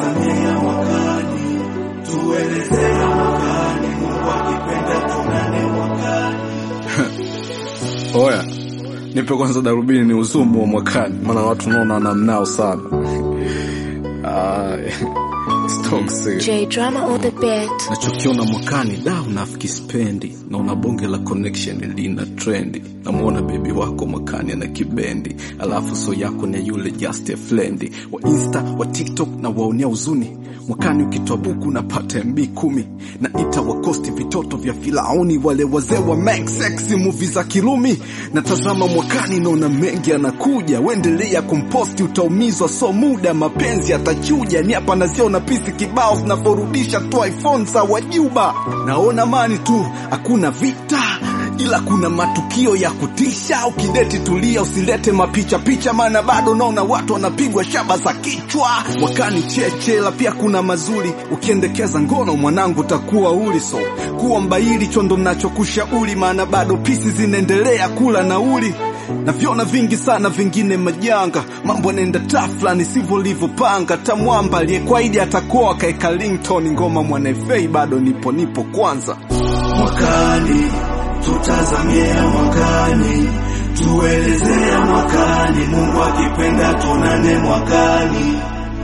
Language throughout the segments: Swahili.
tutazamia mwakani, tuelezea mwakani, Mungu akipenda tuonane mwakani. Oya, nipe kwanza darubini ni uzumu wa mwakani, maana watu naona wanamnao sana. J Drama on the beat. Nachokiona mwakani da unafiki spendi, na una bonge la connection lina trendi. Namuona baby wako mwakani ana kibendi, alafu so yako ni yule just a friend wa Insta wa TikTok na waonea uzuni. Mwakani ukitoa buku napata MB 10, na ita wakosti vitoto vya Firauni, wale wazee wa make sexy movie za Kirumi. Natazama mwakani naona mengi anakuja, wendelea kumposti utaumizwa so muda mapenzi atachuja. Ni hapa naziona pisi kibao zinaforudisha tu iPhone za wajuba. Naona mani tu hakuna vita, ila kuna matukio ya kutisha. Ukideti tulia usilete mapicha picha, maana bado naona watu wanapigwa shaba za kichwa. Mwakani chechela pia kuna mazuri, ukiendekeza ngono mwanangu takuwa uli. So kuwa mbaili chondo mnachokushauri, maana bado pisi zinaendelea kula nauli. Na viona vingi sana vingine majanga, mambo yanaenda tafla nisivyo livopanga. Tamwamba aliyekwaidi atakoa kaeka Linton, ngoma Mwanaifei bado nipo kwanza. Mwakani tutazamia mwakani, tuelezea mwakani, Mungu akipenda tuonane mwakani.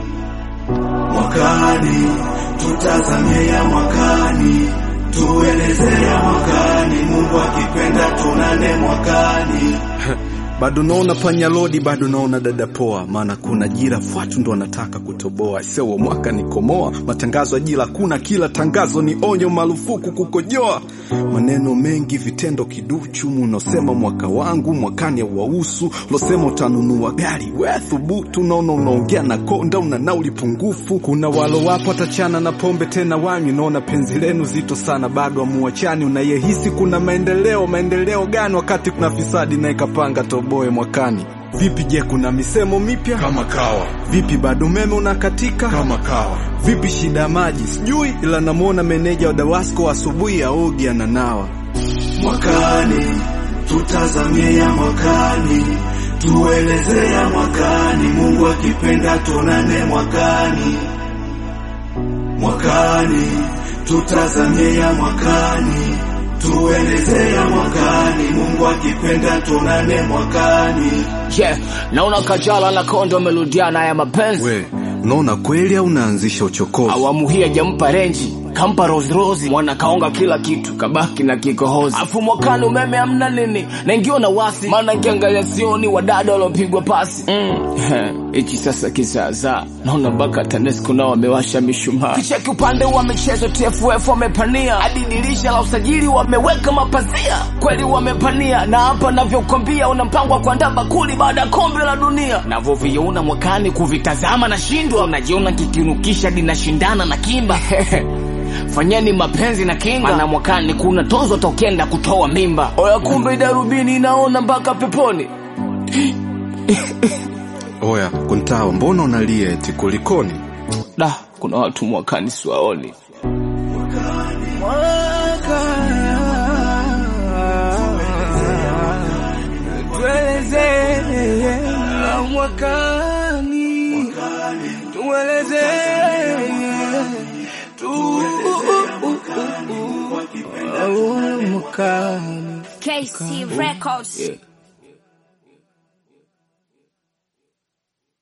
Mwakani tutazamia mwakani, tuelezea mwakani, Mungu akipenda tuonane mwakani. Bado naona panya lodi, bado naona dada poa, maana kuna jira fuatu ndo wanataka kutoboa. Sewa mwaka nikomoa, matangazo ajira kuna, kila tangazo ni onyo, marufuku kukojoa. Maneno mengi vitendo kiduchu, unosema mwaka wangu mwakani hauhusu. Losema utanunua gari we thubutu, naona unaongea na konda una nauli pungufu. Kuna walo wapo atachana na pombe tena wanyu, naona penzi lenu zito sana bado amuachani. Unayehisi kuna maendeleo gani wakati kuna fisadi na ikapanga toboe mwakani? Vipi je kuna misemo mipya kama kawa? Vipi bado umeme unakatika kama kawa? Vipi shida maji sijui, ila namuona meneja wa Dawasco asubuhi aogi ananawa. Mwakani tutazamia mwakani, tuelezea mwakani, Mungu akipenda tuonane mwakani. Mwakani tutazamia mwakani, tuelezea mwakani, Mungu akipenda tuonane mwakani. Yeah, naona Kajala na Kondo meludiana ya mapenzi. We, unaona kweli au unaanzisha uchokozi? Awamu hii hajampa renji, kampa Rose, mwana kaonga kila kitu, kabaki na kikohozi. Afu mwakani umeme amna nini, na ingio na wasi, maana kiangalia sioni wadada walopigwa pasi. Ichi sasa kizaza, naona baka TANESCO nao wamewasha mishumaa. Kicheki upande wa michezo TFF wamepania, hadi dirisha la usajili wameweka mapazia. Kweli wamepania, na hapa navyokwambia unampangwa kuandaa bakuli baada kombe la dunia. Navyoviona mwakani kuvitazama na shindwa, unajiona kikinukisha dinashindana na Kimba. Fanyeni mapenzi na kinga, maana mwakani kuna tozo tokenda kutoa mimba. Oya kumbe darubini naona mpaka peponi. Oya kuntawa mbona unalia eti kulikoni? Da kuna watu mwakani siwaoni. KC Records. Yeah.